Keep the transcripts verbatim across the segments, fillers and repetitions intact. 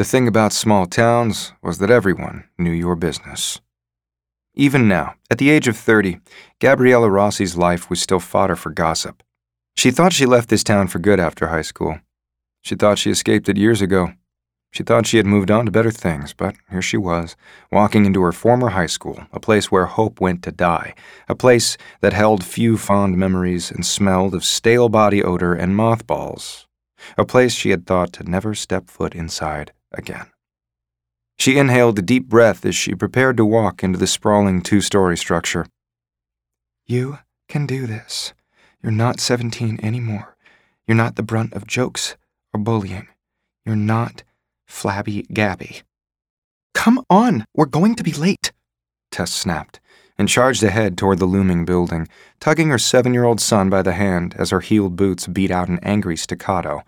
The thing about small towns was that everyone knew your business. Even now, at the age of thirty, Gabriella Rossi's life was still fodder for gossip. She thought she left this town for good after high school. She thought she escaped it years ago. She thought she had moved on to better things, but here she was, walking into her former high school, a place where hope went to die, a place that held few fond memories and smelled of stale body odor and mothballs, a place she had thought to never step foot inside again. She inhaled a deep breath as she prepared to walk into the sprawling two-story structure. You can do this. You're not seventeen anymore. You're not the brunt of jokes or bullying. You're not Flabby Gabby. Come on, we're going to be late, Tess snapped, and charged ahead toward the looming building, tugging her seven-year-old son by the hand as her heeled boots beat out an angry staccato.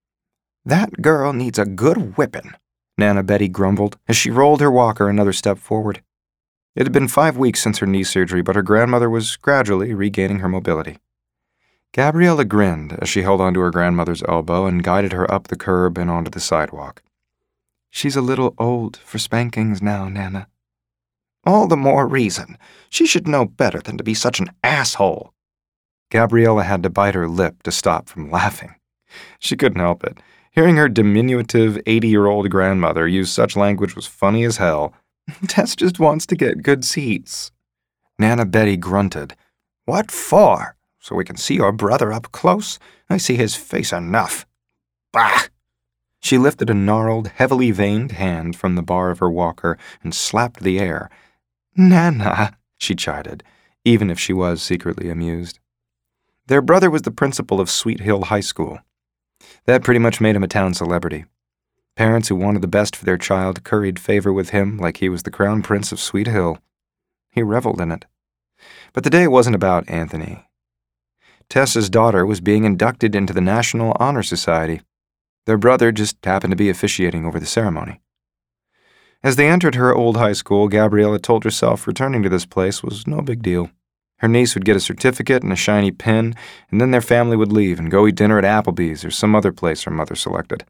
That girl needs a good whipping, Nana Betty grumbled as she rolled her walker another step forward. It had been five weeks since her knee surgery, but her grandmother was gradually regaining her mobility. Gabriella grinned as she held onto her grandmother's elbow and guided her up the curb and onto the sidewalk. She's a little old for spankings now, Nana. All the more reason. She should know better than to be such an asshole. Gabriella had to bite her lip to stop from laughing. She couldn't help it. Hearing her diminutive eighty-year-old grandmother use such language was funny as hell. Tess just wants to get good seats. Nana Betty grunted. What for? So we can see your brother up close? I see his face enough. Bah! She lifted a gnarled, heavily veined hand from the bar of her walker and slapped the air. Nana, she chided, even if she was secretly amused. Their brother was the principal of Sweet Hill High School. That pretty much made him a town celebrity. Parents who wanted the best for their child curried favor with him like he was the crown prince of Sweet Hill. He reveled in it. But the day wasn't about Anthony. Tessa's daughter was being inducted into the National Honor Society. Their brother just happened to be officiating over the ceremony. As they entered her old high school, Gabriella told herself returning to this place was no big deal. Her niece would get a certificate and a shiny pin, and then their family would leave and go eat dinner at Applebee's or some other place her mother selected.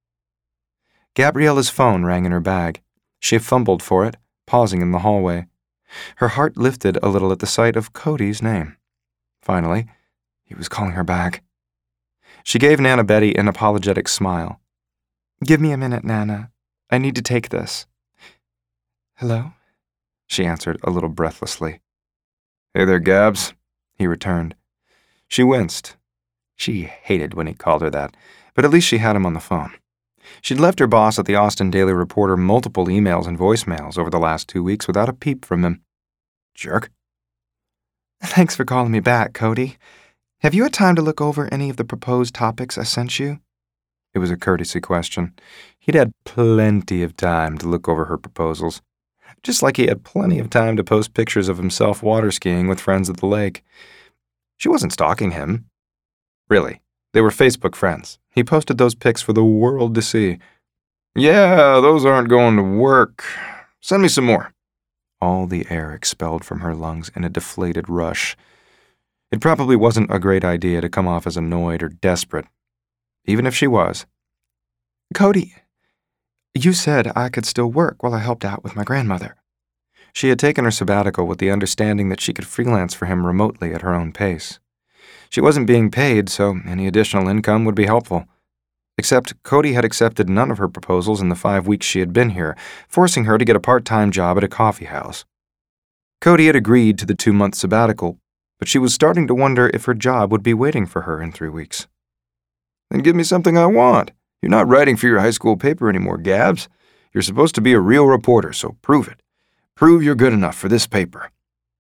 Gabriella's phone rang in her bag. She fumbled for it, pausing in the hallway. Her heart lifted a little at the sight of Cody's name. Finally, he was calling her back. She gave Nana Betty an apologetic smile. Give me a minute, Nana. I need to take this. Hello? She answered a little breathlessly. Hey there, Gabs, he returned. She winced. She hated when he called her that, but at least she had him on the phone. She'd left her boss at the Austin Daily Reporter multiple emails and voicemails over the last two weeks without a peep from him. Jerk. Thanks for calling me back, Cody. Have you had time to look over any of the proposed topics I sent you? It was a courtesy question. He'd had plenty of time to look over her proposals, just like he had plenty of time to post pictures of himself water skiing with friends at the lake. She wasn't stalking him. Really, they were Facebook friends. He posted those pics for the world to see. Yeah, those aren't going to work. Send me some more. All the air expelled from her lungs in a deflated rush. It probably wasn't a great idea to come off as annoyed or desperate, even if she was. Cody, you said I could still work while I helped out with my grandmother. She had taken her sabbatical with the understanding that she could freelance for him remotely at her own pace. She wasn't being paid, so any additional income would be helpful. Except Cody had accepted none of her proposals in the five weeks she had been here, forcing her to get a part-time job at a coffee house. Cody had agreed to the two-month sabbatical, but she was starting to wonder if her job would be waiting for her in three weeks. Then give me something I want. You're not writing for your high school paper anymore, Gabs. You're supposed to be a real reporter, so prove it. Prove you're good enough for this paper.